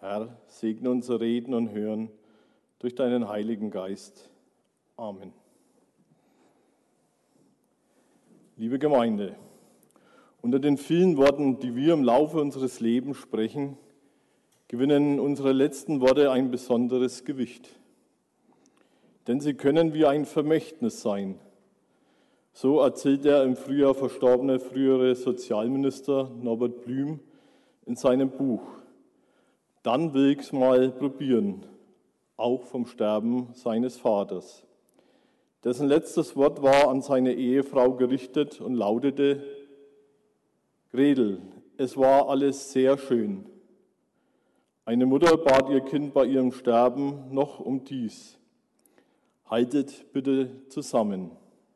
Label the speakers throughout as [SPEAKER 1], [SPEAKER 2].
[SPEAKER 1] Herr, segne unser Reden und Hören durch deinen Heiligen Geist. Amen. Liebe Gemeinde, unter den vielen Worten, die wir im Laufe unseres Lebens sprechen, gewinnen unsere letzten Worte ein besonderes Gewicht. Denn sie können wie ein Vermächtnis sein. So erzählt der im Frühjahr verstorbene frühere Sozialminister Norbert Blüm in seinem Buch Dann will ich's mal probieren, auch vom Sterben seines Vaters. Dessen letztes Wort war an seine Ehefrau gerichtet und lautete: Gretel, es war alles sehr schön. Eine Mutter bat ihr Kind bei ihrem Sterben noch um dies: Haltet bitte zusammen.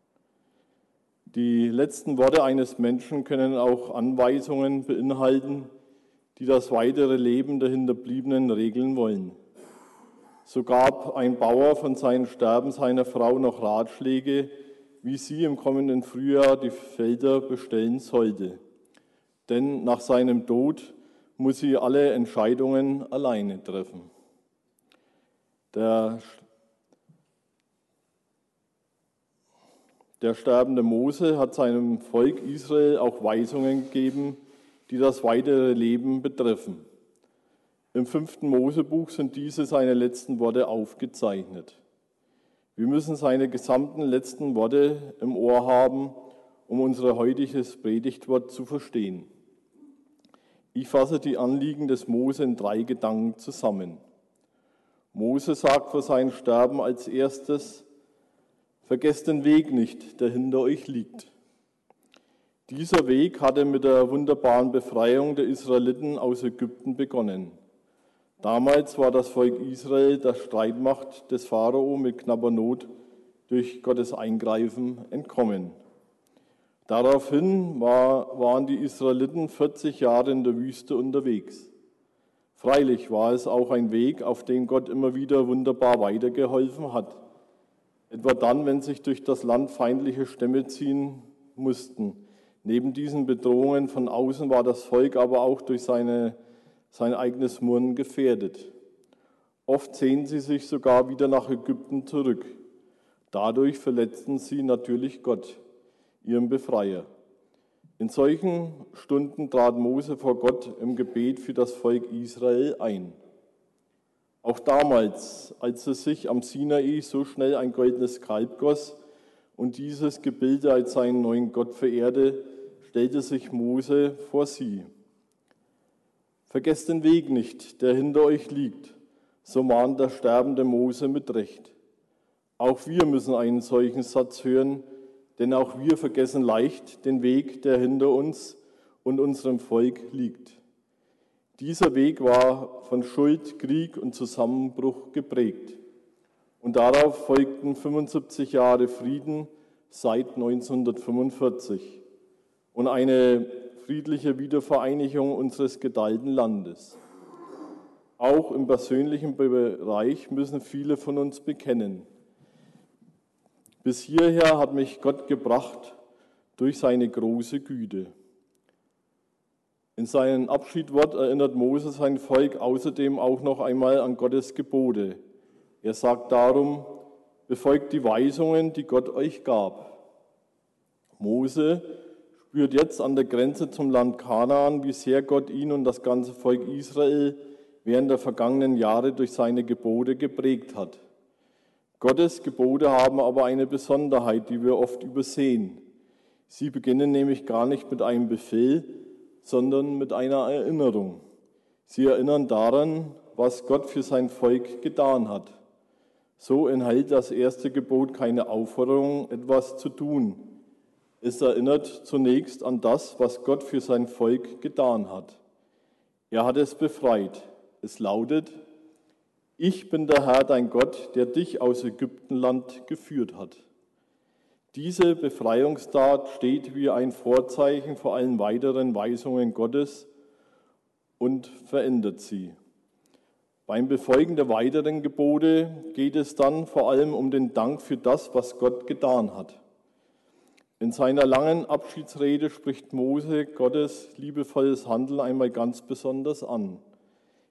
[SPEAKER 1] Die letzten Worte eines Menschen können auch Anweisungen beinhalten, die das weitere Leben der Hinterbliebenen regeln wollen. So gab ein Bauer von seinem Sterben seiner Frau noch Ratschläge, wie sie im kommenden Frühjahr die Felder bestellen sollte. Denn nach seinem Tod muss sie alle Entscheidungen alleine treffen. Der sterbende Mose hat seinem Volk Israel auch Weisungen gegeben, die das weitere Leben betreffen. Im 5. Mosebuch sind diese seine letzten Worte aufgezeichnet. Wir müssen seine gesamten letzten Worte im Ohr haben, um unser heutiges Predigtwort zu verstehen. Ich fasse die Anliegen des Mose in 3 Gedanken zusammen. Mose sagt vor seinem Sterben als erstes: Vergesst den Weg nicht, der hinter euch liegt. Dieser Weg hatte mit der wunderbaren Befreiung der Israeliten aus Ägypten begonnen. Damals war das Volk Israel der Streitmacht des Pharao mit knapper Not durch Gottes Eingreifen entkommen. Daraufhin waren die Israeliten 40 Jahre in der Wüste unterwegs. Freilich war es auch ein Weg, auf dem Gott immer wieder wunderbar weitergeholfen hat. Etwa dann, wenn sich durch das Land feindliche Stämme ziehen mussten. Neben diesen Bedrohungen von außen war das Volk aber auch durch sein eigenes Murren gefährdet. Oft sehnen sie sich sogar wieder nach Ägypten zurück. Dadurch verletzten sie natürlich Gott, ihren Befreier. In solchen Stunden trat Mose vor Gott im Gebet für das Volk Israel ein. Auch damals, als es sich am Sinai so schnell ein goldenes Kalb goss und dieses Gebilde als seinen neuen Gott verehrte, stellte sich Mose vor sie. Vergesst den Weg nicht, der hinter euch liegt, so mahnt der sterbende Mose mit Recht. Auch wir müssen einen solchen Satz hören, denn auch wir vergessen leicht den Weg, der hinter uns und unserem Volk liegt. Dieser Weg war von Schuld, Krieg und Zusammenbruch geprägt. Und darauf folgten 75 Jahre Frieden seit 1945 und eine friedliche Wiedervereinigung unseres geteilten Landes. Auch im persönlichen Bereich müssen viele von uns bekennen: Bis hierher hat mich Gott gebracht durch seine große Güte. In seinem Abschiedswort erinnert Mose sein Volk außerdem auch noch einmal an Gottes Gebote. Er sagt darum: Befolgt die Weisungen, die Gott euch gab. Mose spürt jetzt an der Grenze zum Land Kanaan, wie sehr Gott ihn und das ganze Volk Israel während der vergangenen Jahre durch seine Gebote geprägt hat. Gottes Gebote haben aber eine Besonderheit, die wir oft übersehen. Sie beginnen nämlich gar nicht mit einem Befehl, sondern mit einer Erinnerung. Sie erinnern daran, was Gott für sein Volk getan hat. So enthält das erste Gebot keine Aufforderung, etwas zu tun. Es erinnert zunächst an das, was Gott für sein Volk getan hat. Er hat es befreit. Es lautet: Ich bin der Herr, dein Gott, der dich aus Ägyptenland geführt hat. Diese Befreiungstat steht wie ein Vorzeichen vor allen weiteren Weisungen Gottes und verändert sie. Beim Befolgen der weiteren Gebote geht es dann vor allem um den Dank für das, was Gott getan hat. In seiner langen Abschiedsrede spricht Mose Gottes liebevolles Handeln einmal ganz besonders an.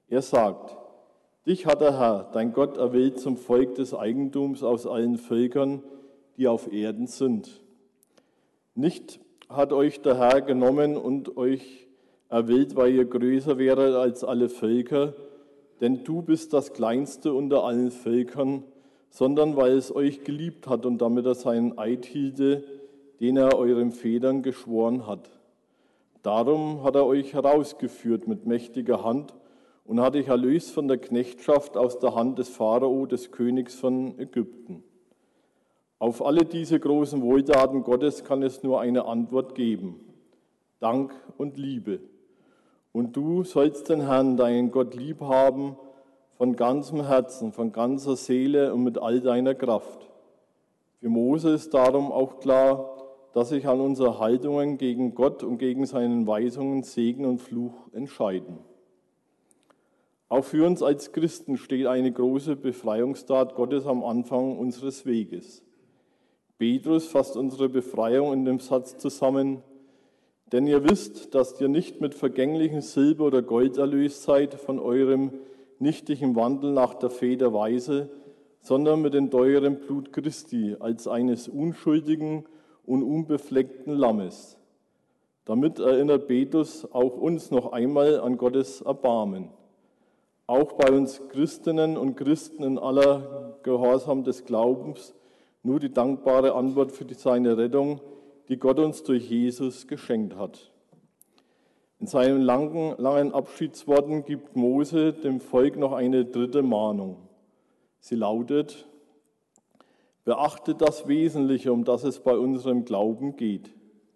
[SPEAKER 1] Er sagt, dich hat der Herr, dein Gott, erwählt zum Volk des Eigentums aus allen Völkern, die auf Erden sind. Nicht hat euch der Herr genommen und euch erwählt, weil ihr größer wäret als alle Völker, denn du bist das Kleinste unter allen Völkern, sondern weil es euch geliebt hat und damit er seinen Eid hielte, den er euren Vätern geschworen hat. Darum hat er euch herausgeführt mit mächtiger Hand und hat dich erlöst von der Knechtschaft aus der Hand des Pharao, des Königs von Ägypten. Auf alle diese großen Wohltaten Gottes kann es nur eine Antwort geben: Dank und Liebe. Und du sollst den Herrn, deinen Gott, lieb haben von ganzem Herzen, von ganzer Seele und mit all deiner Kraft. Für Mose ist darum auch klar, dass sich an unsere Haltungen gegen Gott und gegen seinen Weisungen Segen und Fluch entscheiden. Auch für uns als Christen steht eine große Befreiungstat Gottes am Anfang unseres Weges. Petrus fasst unsere Befreiung in dem Satz zusammen: Denn ihr wisst, dass ihr nicht mit vergänglichem Silber oder Gold erlöst seid von eurem nichtigen Wandel nach der Väterweise, sondern mit dem teuren Blut Christi als eines unschuldigen und unbefleckten Lammes. Damit erinnert Petrus auch uns noch einmal an Gottes Erbarmen. Auch bei uns Christinnen und Christen in aller Gehorsam des Glaubens nur die dankbare Antwort für seine Rettung, die Gott uns durch Jesus geschenkt hat. In seinen langen Abschiedsworten gibt Mose dem Volk noch eine dritte Mahnung. Sie lautet: Beachtet das Wesentliche, um das es bei unserem Glauben geht.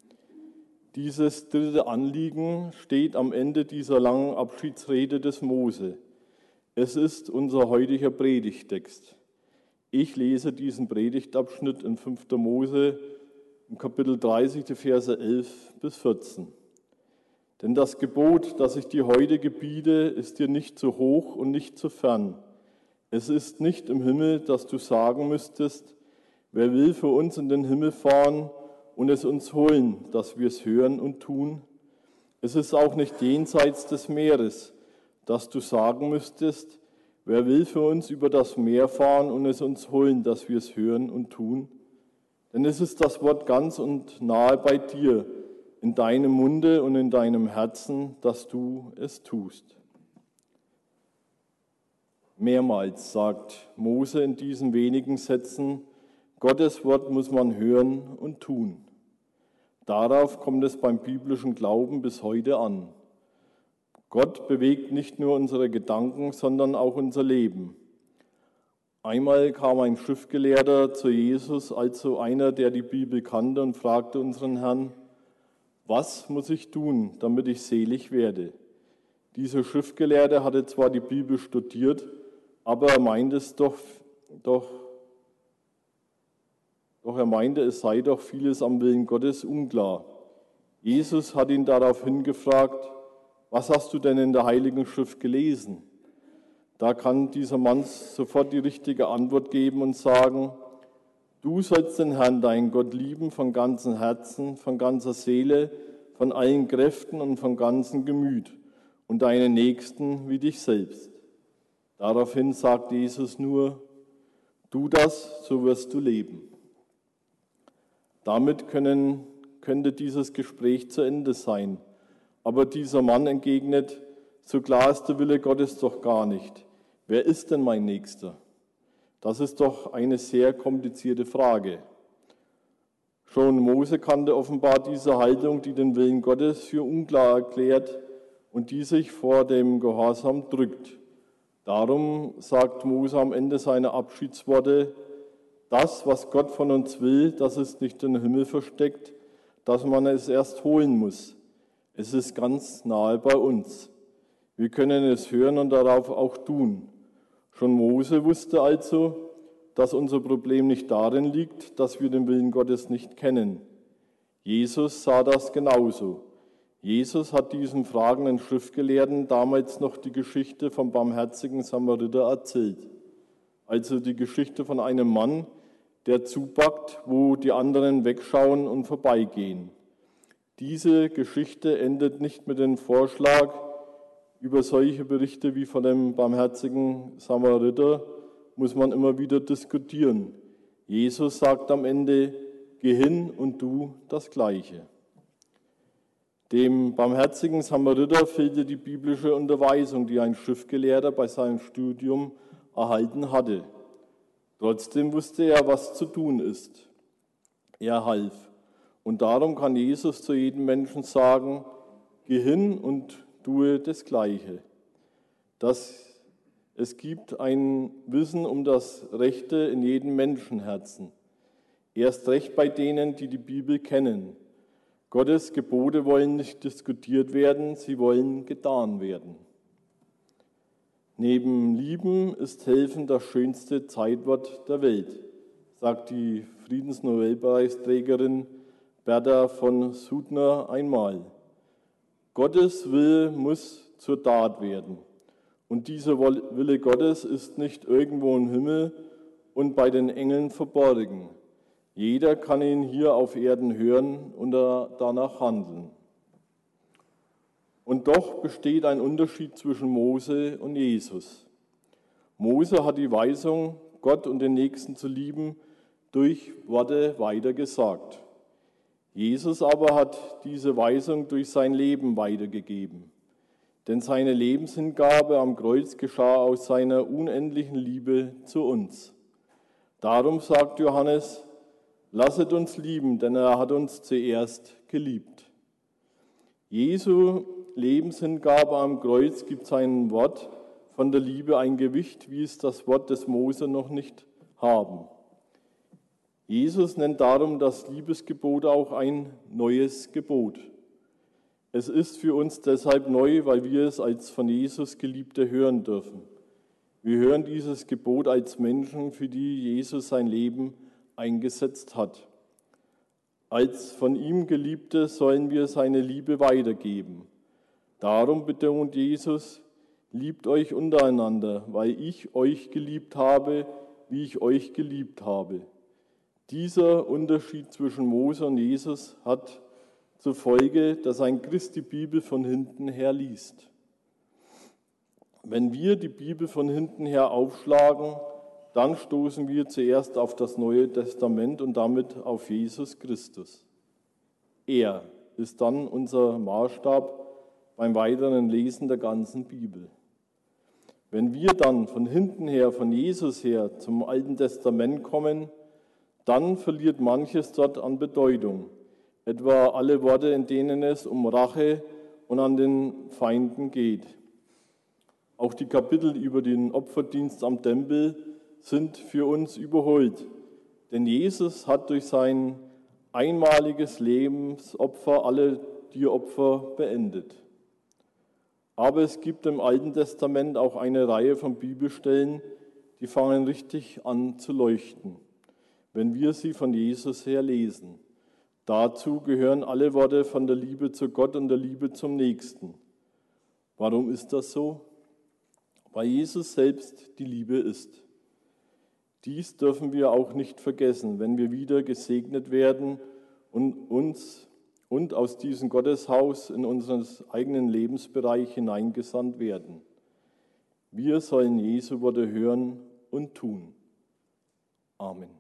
[SPEAKER 1] Dieses dritte Anliegen steht am Ende dieser langen Abschiedsrede des Mose. Es ist unser heutiger Predigtext. Ich lese diesen Predigtabschnitt in 5. Mose im Kapitel 30, die Verse 11 bis 14. Denn das Gebot, das ich dir heute gebiete, ist dir nicht zu hoch und nicht zu fern. Es ist nicht im Himmel, dass du sagen müsstest: Wer will für uns in den Himmel fahren und es uns holen, dass wir es hören und tun? Es ist auch nicht jenseits des Meeres, dass du sagen müsstest: Wer will für uns über das Meer fahren und es uns holen, dass wir es hören und tun? Denn es ist das Wort ganz und nahe bei dir, in deinem Munde und in deinem Herzen, dass du es tust. Mehrmals sagt Mose in diesen wenigen Sätzen, Gottes Wort muss man hören und tun. Darauf kommt es beim biblischen Glauben bis heute an. Gott bewegt nicht nur unsere Gedanken, sondern auch unser Leben. Einmal kam ein Schriftgelehrter zu Jesus, also einer, der die Bibel kannte, und fragte unseren Herrn: Was muss ich tun, damit ich selig werde? Dieser Schriftgelehrte hatte zwar die Bibel studiert, aber er meinte, es sei doch vieles am Willen Gottes unklar. Jesus hat ihn daraufhin gefragt: Was hast du denn in der Heiligen Schrift gelesen? Da kann dieser Mann sofort die richtige Antwort geben und sagen: Du sollst den Herrn, deinen Gott, lieben von ganzem Herzen, von ganzer Seele, von allen Kräften und von ganzem Gemüt und deinen Nächsten wie dich selbst. Daraufhin sagt Jesus nur: Tu das, so wirst du leben. Damit könnte dieses Gespräch zu Ende sein. Aber dieser Mann entgegnet: So klar ist der Wille Gottes doch gar nicht. Wer ist denn mein Nächster? Das ist doch eine sehr komplizierte Frage. Schon Mose kannte offenbar diese Haltung, die den Willen Gottes für unklar erklärt und die sich vor dem Gehorsam drückt. Darum sagt Mose am Ende seiner Abschiedsworte: Das, was Gott von uns will, das ist nicht im Himmel versteckt, dass man es erst holen muss. Es ist ganz nahe bei uns. Wir können es hören und darauf auch tun. Schon Mose wusste also, dass unser Problem nicht darin liegt, dass wir den Willen Gottes nicht kennen. Jesus sah das genauso. Jesus hat diesem fragenden Schriftgelehrten damals noch die Geschichte vom barmherzigen Samariter erzählt. Also die Geschichte von einem Mann, der zupackt, wo die anderen wegschauen und vorbeigehen. Diese Geschichte endet nicht mit dem Vorschlag: Über solche Berichte wie von dem barmherzigen Samariter muss man immer wieder diskutieren. Jesus sagt am Ende, geh hin und tu das Gleiche. Dem barmherzigen Samariter fehlte die biblische Unterweisung, die ein Schriftgelehrter bei seinem Studium erhalten hatte. Trotzdem wusste er, was zu tun ist. Er half. Und darum kann Jesus zu jedem Menschen sagen, geh hin und tue das Gleiche. Es gibt ein Wissen um das Rechte in jedem Menschenherzen. Erst recht bei denen, die die Bibel kennen. Gottes Gebote wollen nicht diskutiert werden, sie wollen getan werden. Neben Lieben ist Helfen das schönste Zeitwort der Welt, sagt die Friedensnobelpreisträgerin Bertha von Suttner einmal. Gottes Wille muss zur Tat werden. Und dieser Wille Gottes ist nicht irgendwo im Himmel und bei den Engeln verborgen. Jeder kann ihn hier auf Erden hören und danach handeln. Und doch besteht ein Unterschied zwischen Mose und Jesus. Mose hat die Weisung, Gott und den Nächsten zu lieben, durch Worte weitergesagt. Jesus aber hat diese Weisung durch sein Leben weitergegeben. Denn seine Lebenshingabe am Kreuz geschah aus seiner unendlichen Liebe zu uns. Darum sagt Johannes, lasset uns lieben, denn er hat uns zuerst geliebt. Jesu Lebenshingabe am Kreuz gibt seinem Wort von der Liebe ein Gewicht, wie es das Wort des Mose noch nicht haben. Jesus nennt darum das Liebesgebot auch ein neues Gebot. Es ist für uns deshalb neu, weil wir es als von Jesus Geliebte hören dürfen. Wir hören dieses Gebot als Menschen, für die Jesus sein Leben eingesetzt hat. Als von ihm Geliebte sollen wir seine Liebe weitergeben. Darum betont Jesus, liebt euch untereinander, weil ich euch geliebt habe, wie ich euch geliebt habe. Dieser Unterschied zwischen Mose und Jesus hat zur Folge, dass ein Christ die Bibel von hinten her liest. Wenn wir die Bibel von hinten her aufschlagen, dann stoßen wir zuerst auf das Neue Testament und damit auf Jesus Christus. Er ist dann unser Maßstab beim weiteren Lesen der ganzen Bibel. Wenn wir dann von hinten her, von Jesus her zum Alten Testament kommen, dann verliert manches dort an Bedeutung, etwa alle Worte, in denen es um Rache und an den Feinden geht. Auch die Kapitel über den Opferdienst am Tempel sind für uns überholt, denn Jesus hat durch sein einmaliges Lebensopfer alle Tieropfer beendet. Aber es gibt im Alten Testament auch eine Reihe von Bibelstellen, die fangen richtig an zu leuchten, wenn wir sie von Jesus her lesen. Dazu gehören alle Worte von der Liebe zu Gott und der Liebe zum Nächsten. Warum ist das so? Weil Jesus selbst die Liebe ist. Dies dürfen wir auch nicht vergessen, wenn wir wieder gesegnet werden und aus diesem Gotteshaus in unseren eigenen Lebensbereich hineingesandt werden. Wir sollen Jesu Worte hören und tun. Amen.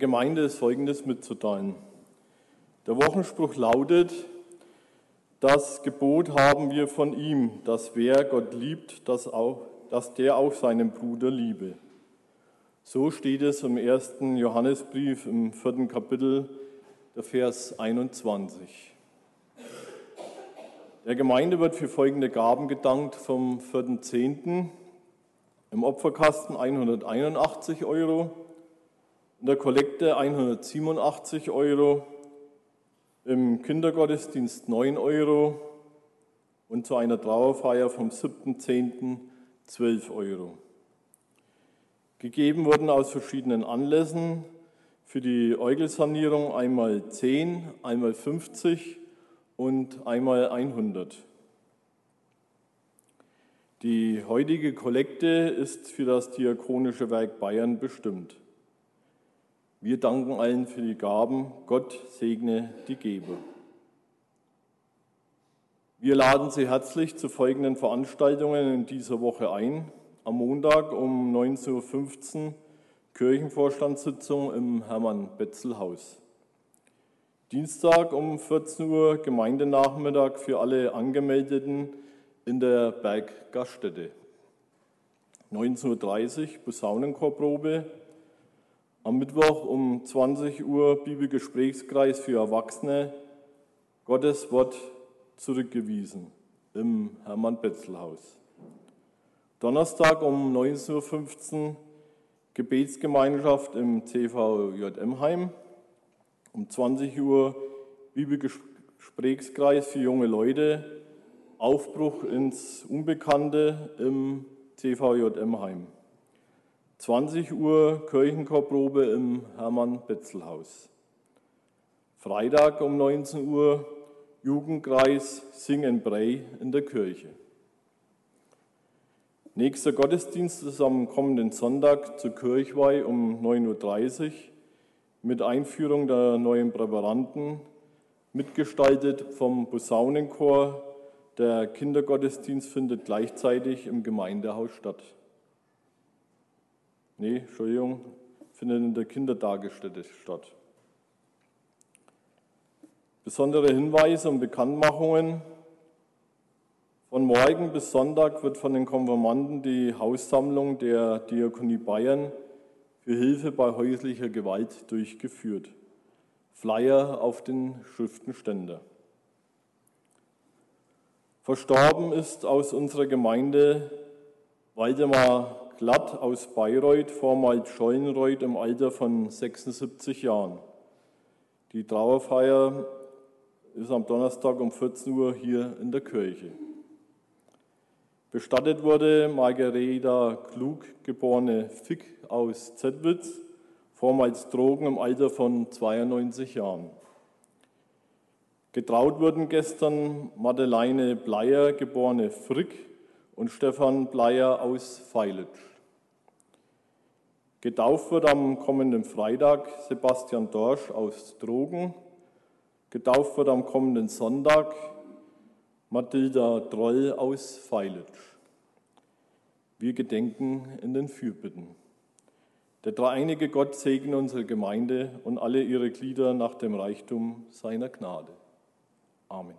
[SPEAKER 1] Gemeinde ist Folgendes mitzuteilen. Der Wochenspruch lautet: Das Gebot haben wir von ihm, dass wer Gott liebt, dass der auch seinen Bruder liebe. So steht es im 1. Johannesbrief im 4. Kapitel, der Vers 21. Der Gemeinde wird für folgende Gaben gedankt vom 4.10. Im Opferkasten 181 Euro, in der Kollekte 187 Euro, im Kindergottesdienst 9 Euro und zu einer Trauerfeier vom 7.10. 12 Euro. Gegeben wurden aus verschiedenen Anlässen für die Äugelsanierung einmal 10, einmal 50 und einmal 100. Die heutige Kollekte ist für das Diakonische Werk Bayern bestimmt. Wir danken allen für die Gaben. Gott segne die Geber. Wir laden Sie herzlich zu folgenden Veranstaltungen in dieser Woche ein. Am Montag um 19.15 Uhr Kirchenvorstandssitzung im Hermann-Betzel-Haus. Dienstag um 14 Uhr Gemeindenachmittag für alle Angemeldeten in der Berggaststätte. 19.30 Uhr Posaunenchorprobe. Am Mittwoch um 20 Uhr Bibelgesprächskreis für Erwachsene, Gottes Wort zurückgewiesen im Hermann-Betzel-Haus. Donnerstag um 19.15 Uhr Gebetsgemeinschaft im CVJM-Heim. Um 20 Uhr Bibelgesprächskreis für junge Leute, Aufbruch ins Unbekannte im CVJM-Heim. 20 Uhr Kirchenchorprobe im Hermann-Betzel-Haus. Freitag um 19 Uhr Jugendkreis Sing and Pray in der Kirche. Nächster Gottesdienst ist am kommenden Sonntag zur Kirchweih um 9.30 Uhr mit Einführung der neuen Präparanten, mitgestaltet vom Posaunenchor. Der Kindergottesdienst findet gleichzeitig im Gemeindehaus statt. Findet in der Kindertagesstätte statt. Besondere Hinweise und Bekanntmachungen. Von morgen bis Sonntag wird von den Konfirmanden die Haussammlung der Diakonie Bayern für Hilfe bei häuslicher Gewalt durchgeführt. Flyer auf den Schriftenständer. Verstorben ist aus unserer Gemeinde Waldemar Glatt aus Bayreuth, vormals Schollenreuth, im Alter von 76 Jahren. Die Trauerfeier ist am Donnerstag um 14 Uhr hier in der Kirche. Bestattet wurde Margareta Klug, geborene Fick aus Zettwitz, vormals Drogen, im Alter von 92 Jahren. Getraut wurden gestern Madeleine Bleier, geborene Frick, und Stefan Bleier aus Feilitsch. Getauft wird am kommenden Freitag Sebastian Dorsch aus Trogen. Getauft wird am kommenden Sonntag Mathilda Droll aus Feilitsch. Wir gedenken in den Fürbitten. Der dreieinige Gott segne unsere Gemeinde und alle ihre Glieder nach dem Reichtum seiner Gnade. Amen.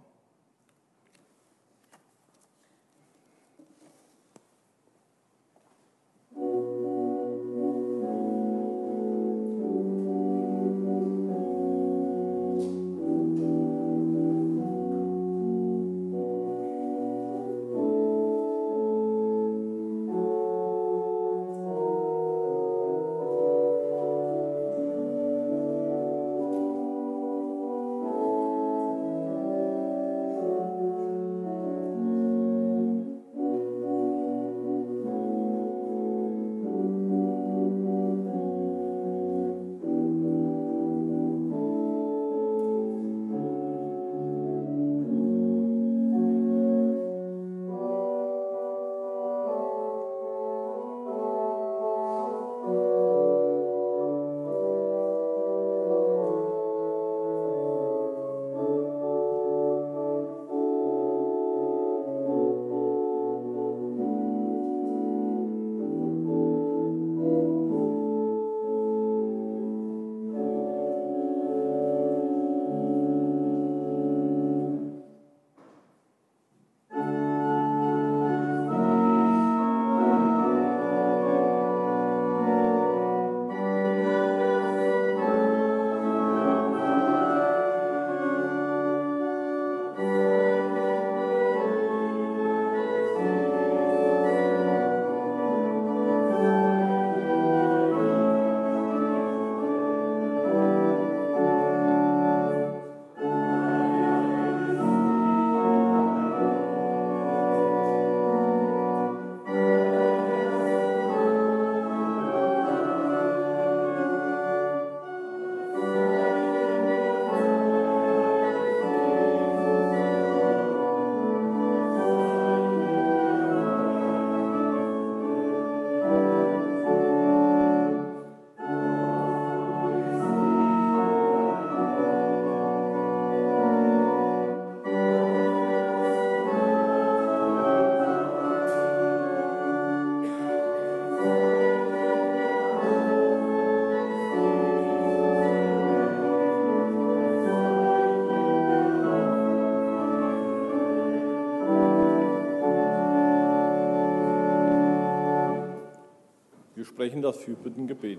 [SPEAKER 1] sprechen das Fürbittengebet.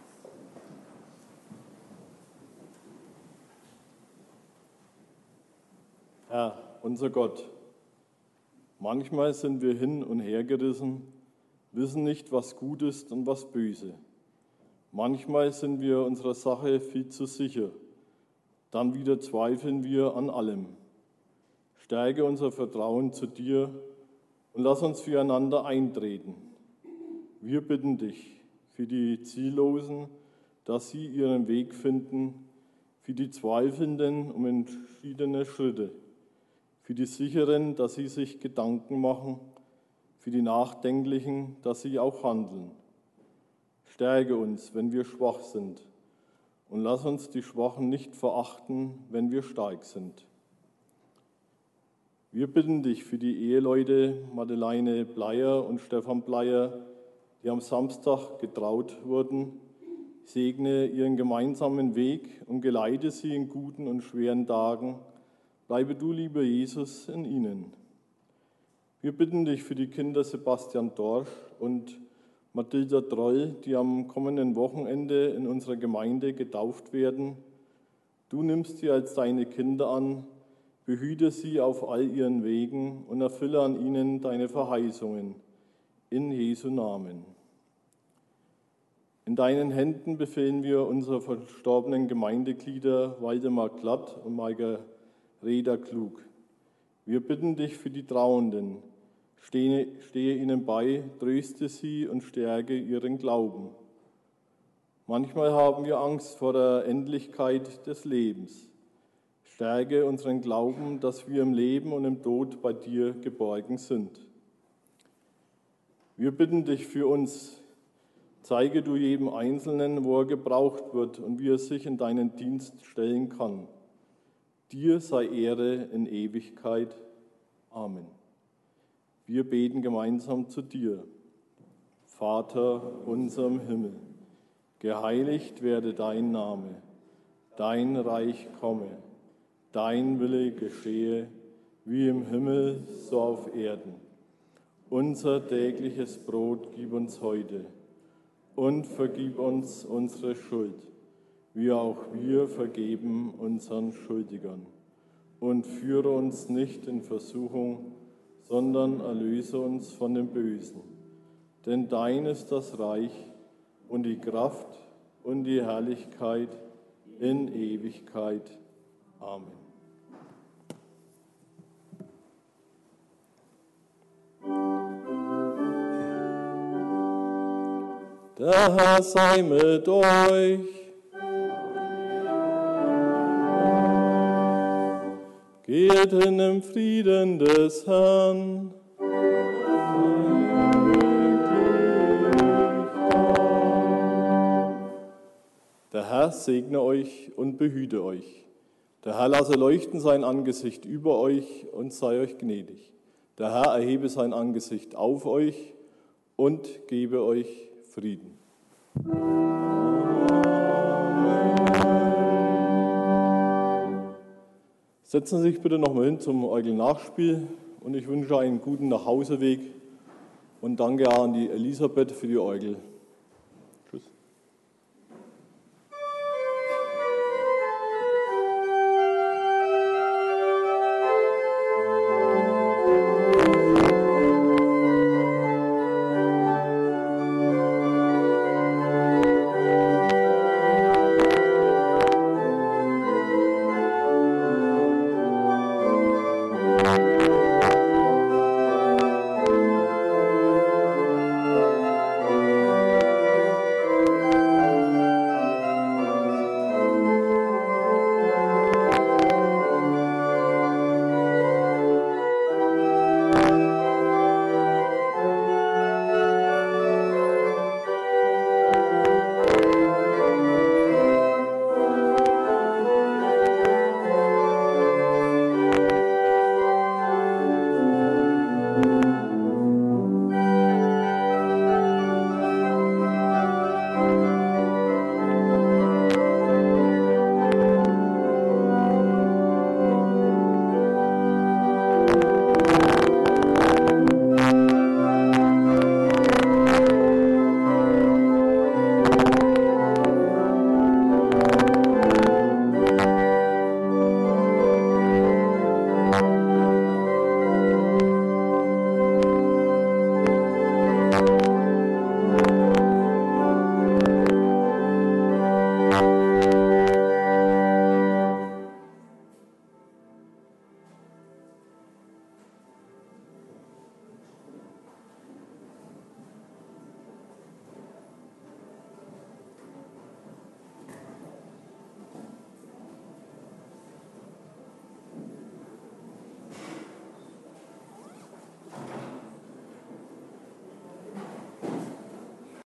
[SPEAKER 1] Herr, unser Gott, manchmal sind wir hin und her gerissen, wissen nicht, was gut ist und was böse. Manchmal sind wir unserer Sache viel zu sicher, dann wieder zweifeln wir an allem. Stärke unser Vertrauen zu dir und lass uns füreinander eintreten. Wir bitten dich für die Ziellosen, dass sie ihren Weg finden, für die Zweifelnden um entschiedene Schritte, für die Sicheren, dass sie sich Gedanken machen, für die Nachdenklichen, dass sie auch handeln. Stärke uns, wenn wir schwach sind, und lass uns die Schwachen nicht verachten, wenn wir stark sind. Wir bitten dich für die Eheleute Madeleine Bleier und Stefan Bleier, die am Samstag getraut wurden. Segne ihren gemeinsamen Weg und geleite sie in guten und schweren Tagen. Bleibe du, lieber Jesus, in ihnen. Wir bitten dich für die Kinder Sebastian Dorsch und Mathilda Droll, die am kommenden Wochenende in unserer Gemeinde getauft werden. Du nimmst sie als deine Kinder an, behüte sie auf all ihren Wegen und erfülle an ihnen deine Verheißungen. In Jesu Namen. In deinen Händen befehlen wir unsere verstorbenen Gemeindeglieder Waldemar Glatt und Margareta Klug. Wir bitten dich für die Trauenden. Stehe ihnen bei, tröste sie und stärke ihren Glauben. Manchmal haben wir Angst vor der Endlichkeit des Lebens. Stärke unseren Glauben, dass wir im Leben und im Tod bei dir geborgen sind. Wir bitten dich für uns. Zeige du jedem Einzelnen, wo er gebraucht wird und wie er sich in deinen Dienst stellen kann. Dir sei Ehre in Ewigkeit. Amen. Wir beten gemeinsam zu dir. Vater unser im Himmel, geheiligt werde dein Name, dein Reich komme, dein Wille geschehe, wie im Himmel, so auf Erden. Unser tägliches Brot gib uns heute und vergib uns unsere Schuld, wie auch wir vergeben unseren Schuldigern. Und führe uns nicht in Versuchung, sondern erlöse uns von dem Bösen. Denn dein ist das Reich und die Kraft und die Herrlichkeit in Ewigkeit. Amen. Der Herr sei mit euch. Geht hin im Frieden des Herrn. Der Herr segne euch und behüte euch. Der Herr lasse leuchten sein Angesicht über euch und sei euch gnädig. Der Herr erhebe sein Angesicht auf euch und gebe euch Frieden. Setzen Sie sich bitte nochmal hin zum Orgel-Nachspiel und ich wünsche einen guten Nachhauseweg und danke an die Elisabeth für die Orgel.